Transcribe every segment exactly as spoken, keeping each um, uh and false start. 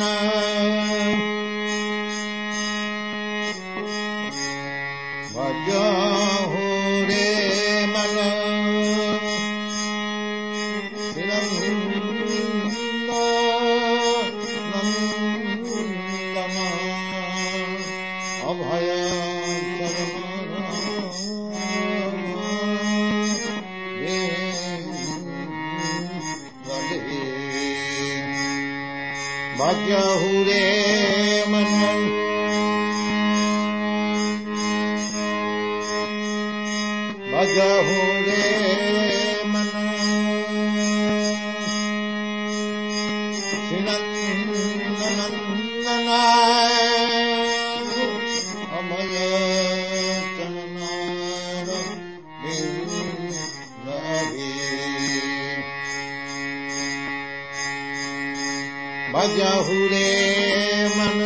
भजहु रे मन नंदन अभय भजहु रे मन भजहु रे मन नंदन अमय चरणार भजहु रे मन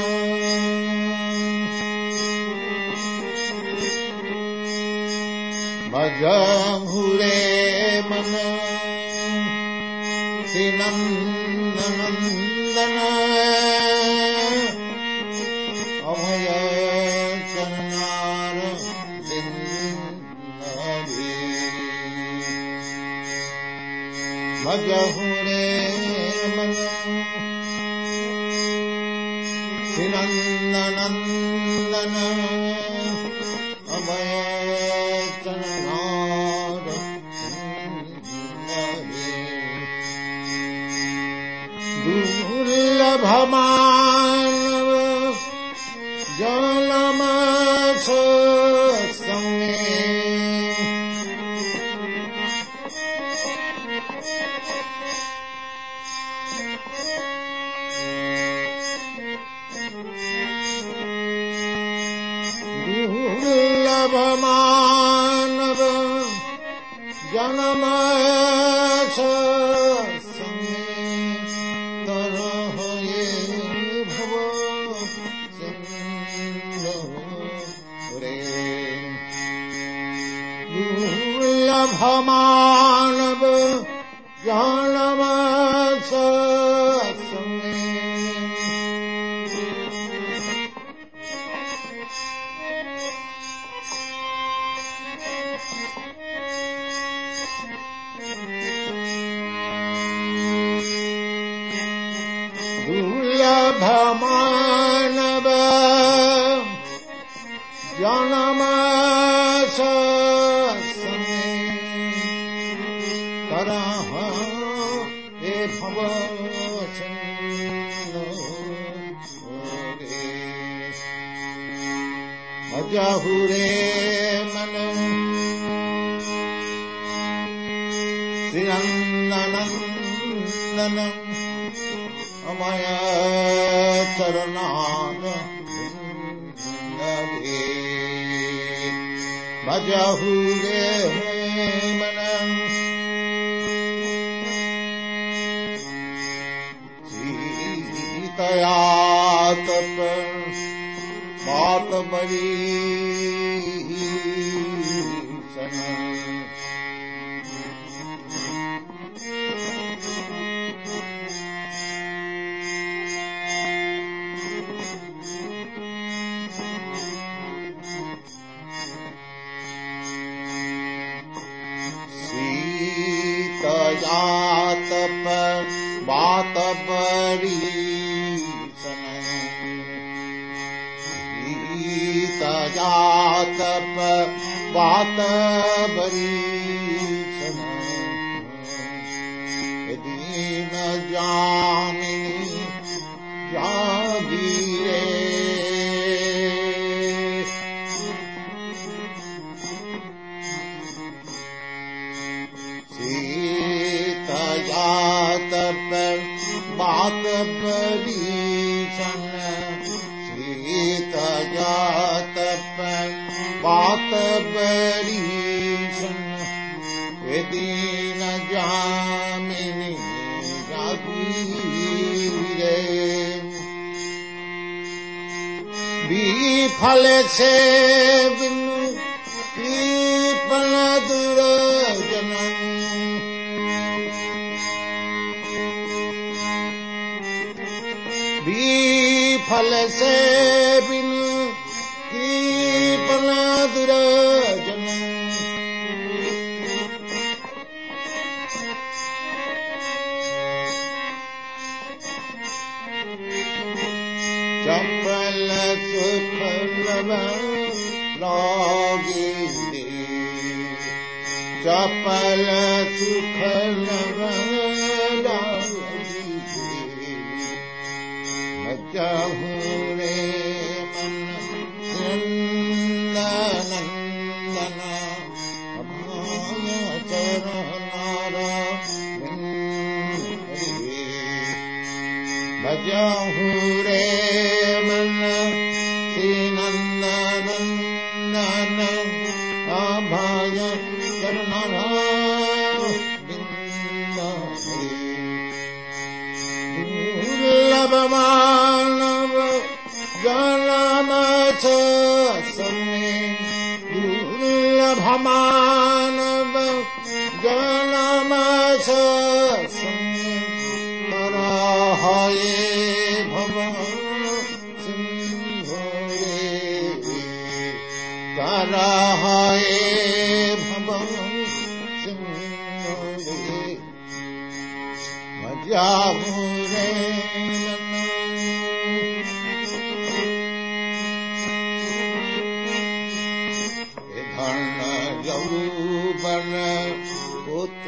भजहु रे मन श्री नंदन अभय चरणार भजहु रे मन श्री नंदन अभय चरणार दुर्लभ मानव जन्म संगे दुर्लभ मानव जन्म संगे तरह ये भव सिंधु रे दुर्लभ मानव जन्म संगे दुर्लभ मानव जन्म संगे तरह ये भव सिंधु रे भजहु रे मन श्री नंदन अमय चरणार भजहु रे मन सीतया तप बात बड़ी जात पर बात बड़ी सीता जात पर बात बड़ी दीन जामिनी जागीरे जात पर बात बड़ी सीता जात पर बात बड़ी दीन जामिनी जागीरे विफल से बिनु पीपल दुर्जनन विफल से बिनु कृपण दुराजन चपल सुफल लागे दे चपल सुफल लागे दे मजहूँ रे मन नंदन अभाय चरनारा भजहूँ रे मन श्री नंदनंदन अभाय चरनारा दुर्लभ मानव जन्म समय दुर्लभ मानव जन्म समय कराहे भव सिंह रे कराहे भव सिंह रे मजाहूँ रे धन यौवन पुत्र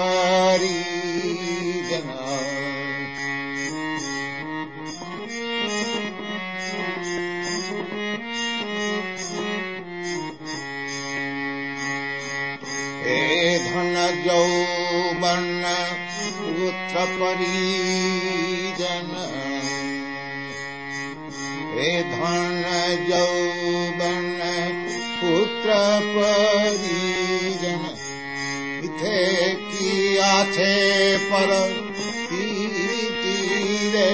परिजन हे धन यौवन पुत्र परिजन हे धन यौवन पुत्र परिजन इथे किया थे पर तीरे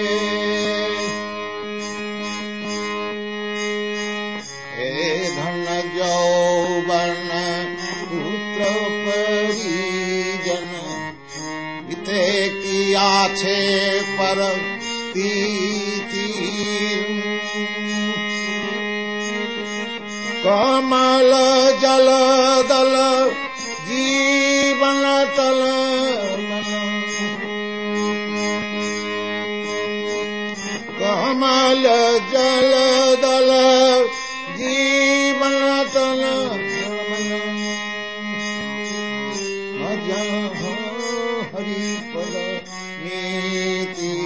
हे धन यौवन पुत्र परिजन इथे किया थे पर कमल जल दल जीवन तल कमल जल दल जीवन तल मजहूँ हरि पद नीति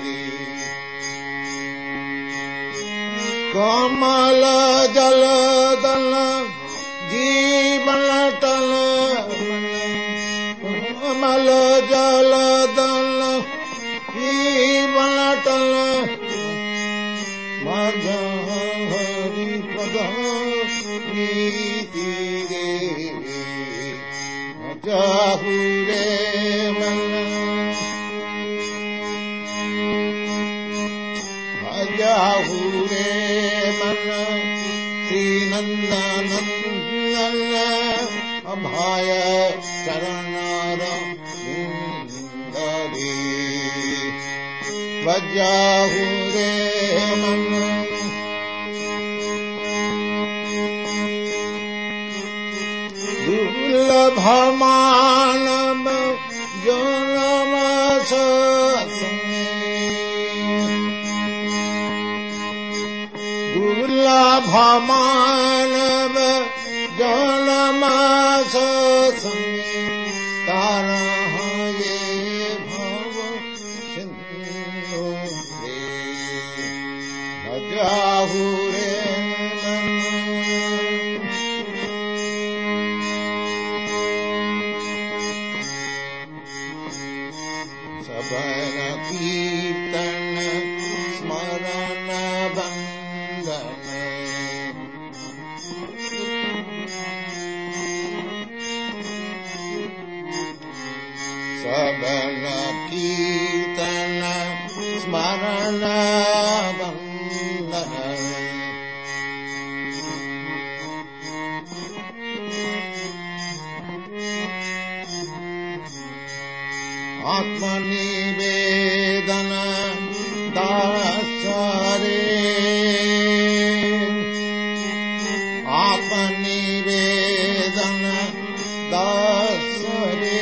कमल जल दल जीवन तल कमल जल दल जीवन तल मजहूँ हरि पद नीति रे मजहूँ रे मन मजहूँ रे मन श्री नंदनंदन अभाय चरणार विंदरे भजहूँ रे मन दुर्लभ मानव जन्म दुर्लभ मानव जन्म तारहाये भव सिंधु रे भजहूँ रे सबन कीर्तन स्मरण बंदन सबन कीर्तन स्मरण बंदन आत्मनिवेदन दासरे आत्मनिवेदन दासरे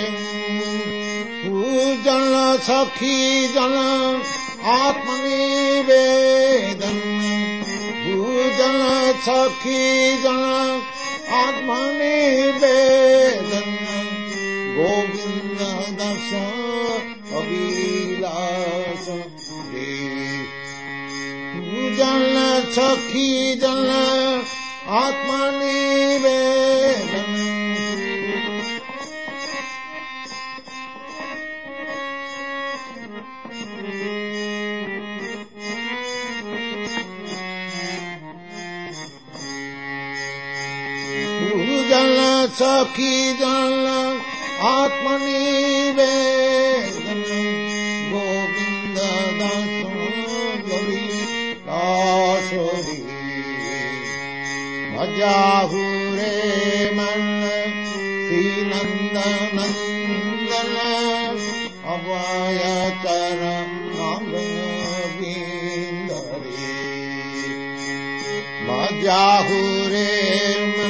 पूजन सखी जन आत्मनिवेदन पूजन सखी जन आत्मनिवेदन गोविंद दास अभिलाष पूजन सखी जन आत्मनिवेदन पूजन सखी जन आत्मनिवेदन गोविंद दास दासरी भजाहु रे मन श्री नंद नंदन अभय चरण बिंदरे भजाहु रे मन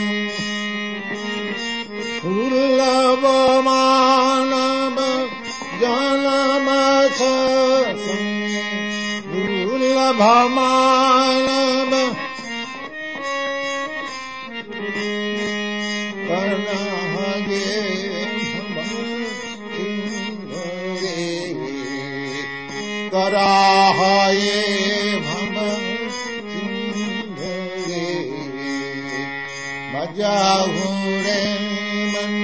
दुर्लभ मानव जन्म दुर्लभ मानव करनागे कराये भव सिंधरे भजाहु रे मन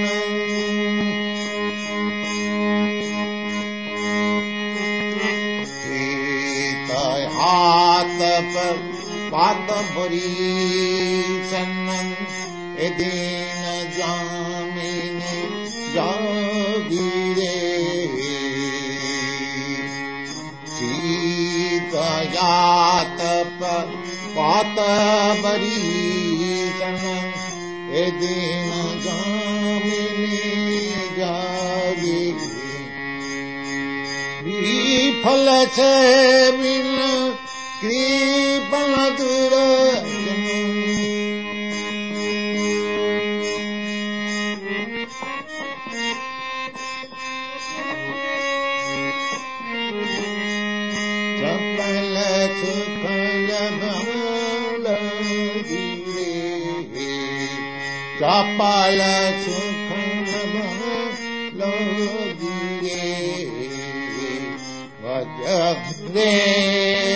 हाथ पर पात भरी सन्नन ए दीन जामिनी जागीरे सीतायात पर पात भरी सन्नन ए दीन जामिनी जागीरे विफल से बिन कृपण दुर्जन चपल सुखल भल गिरे चपल सुखल भल गिरे भज रे